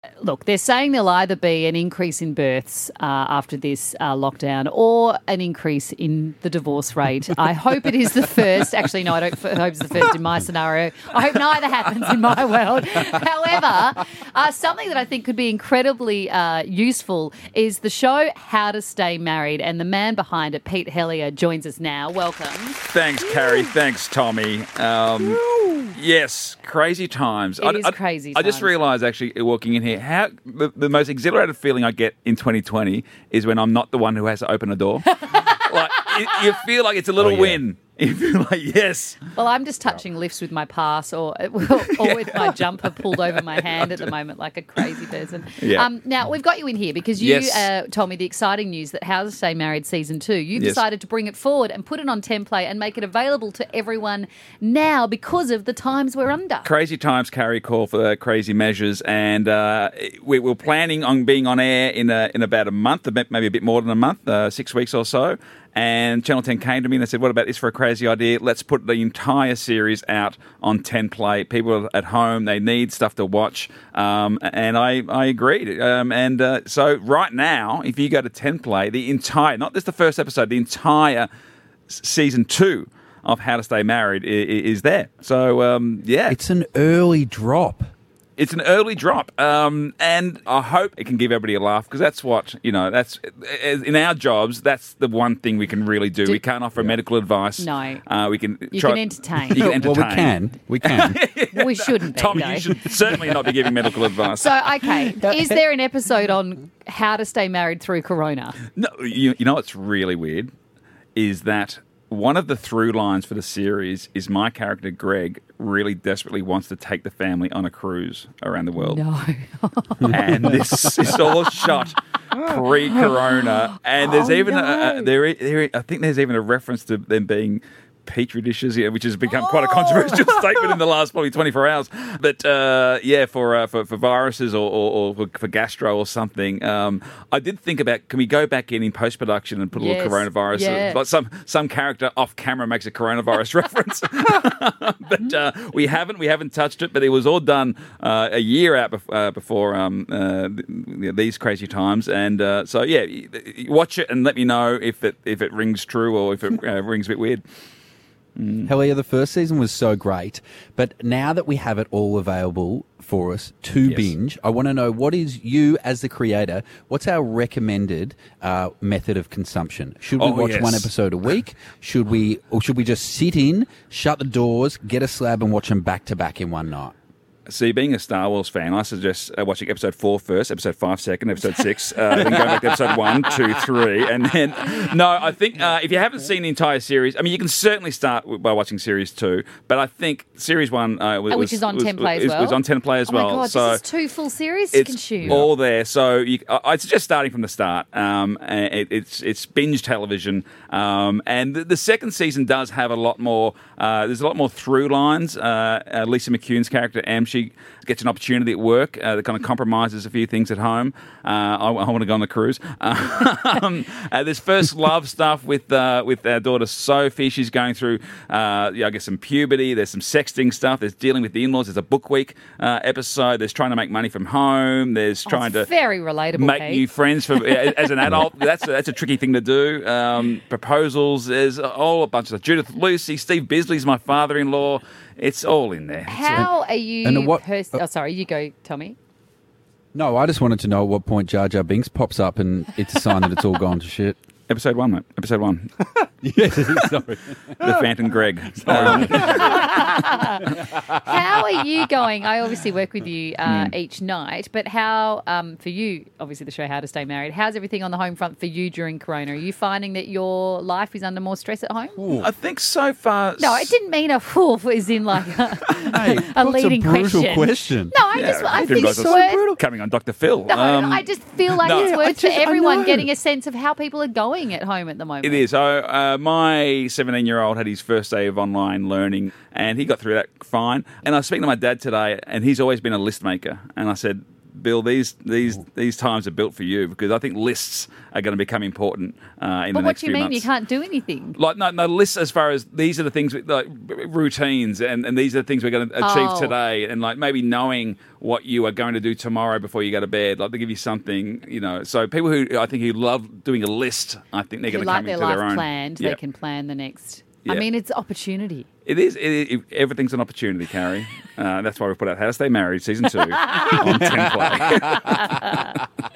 Look, they're saying there'll either be an increase in births after this lockdown or an increase in the divorce rate. I hope it is the first. Actually, no, I don't hope it's the first in my scenario. I hope neither happens in my world. However, something that I think could be incredibly useful is the show How to Stay Married, and the man behind it, Pete Hellier, joins us now. Welcome. Thanks, Carrie. Thanks, Tommy. Yes, crazy times. It is crazy I just times. realised, actually, walking in here, how the most exhilarated feeling I get in 2020 is when I'm not the one who has to open a door. Like you feel like it's a little win. You feel like, yes. Well, I'm just touching lifts with my pass or with my jumper pulled over my hand at the moment like a crazy person. Yeah. Now, we've got you in here because you Yes. told me the exciting news that How to Stay Married Season 2, you've Yes. decided to bring it forward and put it on template and make it available to everyone now because of the times we're under. Crazy times, Carrie, call for crazy measures, and we're planning on being on air in about a month, maybe a bit more than a month, 6 weeks or so. And Channel 10 came to me and they said, what about this for a crazy idea? Let's put the entire series out on 10 Play. People at home, they need stuff to watch. And I agreed. So right now, if you go to 10 Play, the entire, not just the first episode, the entire season 2 of How to Stay Married is there. So, yeah. It's an early drop. It's an early drop, and I hope it can give everybody a laugh, because that's what, that's in our jobs, that's the one thing we can really do. We can't offer medical advice. No. We can You try, can entertain. You can entertain. Well, we can. We shouldn't be, Tommy, though. you should certainly not be giving medical advice. So, okay, is there an episode on How to Stay Married through Corona? No, you know what's really weird is that one of the through lines for the series is my character, Greg, really desperately wants to take the family on a cruise around the world. No. And this is all shot pre-corona. And there's even I think there's even a reference to them being petri dishes, which has become quite a controversial statement in the last probably 24 hours. But for viruses or for gastro or something, I did think about, can we go back in post-production and put a little coronavirus, like some character off camera makes a coronavirus reference. But we haven't touched it, but it was all done a year out before these crazy times. And so yeah, watch it and let me know if it rings true or if it rings a bit weird. Hellier, the first season was so great, but now that we have it all available for us to binge, I want to know, what is, you as the creator, what's our recommended method of consumption? Should we watch one episode a week? Should we just sit in, shut the doors, get a slab and watch them back to back in one night? See, being a Star Wars fan, I suggest watching episode 4 first, episode 5 second, episode 6, then going back to episode 1, 2, 3, and then... No, I think if you haven't seen the entire series, I mean, you can certainly start by watching series 2, but I think series 1... which is on 10 Play as well? Was on 10 Play as well. Oh my God, so this is 2 full series to consume. It's all there, so I suggest starting from the start. It's binge television, and the second season does have a lot more... there's a lot more through lines. Lisa McCune's character, Am, she gets an opportunity at work that kind of compromises a few things at home. I want to go on the cruise. There's first love stuff with our daughter Sophie. She's going through, I guess, some puberty. There's some sexting stuff. There's dealing with the in-laws. There's a book week episode. There's trying to make money from home. There's trying to very relatable, make Pete. new friends as an adult. That's a tricky thing to do. Proposals. There's all a bunch of stuff. Judith Lucy, Steve Bisley's my father-in-law. It's all in there. How are you... sorry, you go, Tommy. No, I just wanted to know at what point Jar Jar Binks pops up and it's a sign that it's all gone to shit. Episode 1, mate. Episode 1. Yes, sorry. The Phantom Greg. How are you going? I obviously work with you each night, but how, for you, obviously the show How to Stay Married, how's everything on the home front for you during Corona? Are you finding that your life is under more stress at home? Ooh. I think so far... No, I didn't mean a woof as in like a leading question. No, I think it's worth... Coming on Dr. Phil. No, I just feel like it's worth for everyone getting a sense of how people are going at home at the moment. It is. So my 17-year-old had his first day of online learning and he got through that fine. And I was speaking to my dad today and he's always been a list maker. And I said, Bill, these times are built for you, because I think lists are going to become important in the next few months. But what do you mean? You can't do anything? Like no lists as far as these are the things like routines and these are the things we're going to achieve today, and like maybe knowing what you are going to do tomorrow before you go to bed. Like they give you something, So people who love doing a list, I think they're going to come into their own. Like their life planned, they can plan the next. Yeah. I mean, it's opportunity. It is. Everything's an opportunity, Carrie. That's why we put out How to Stay Married Season 2 on 10 Play.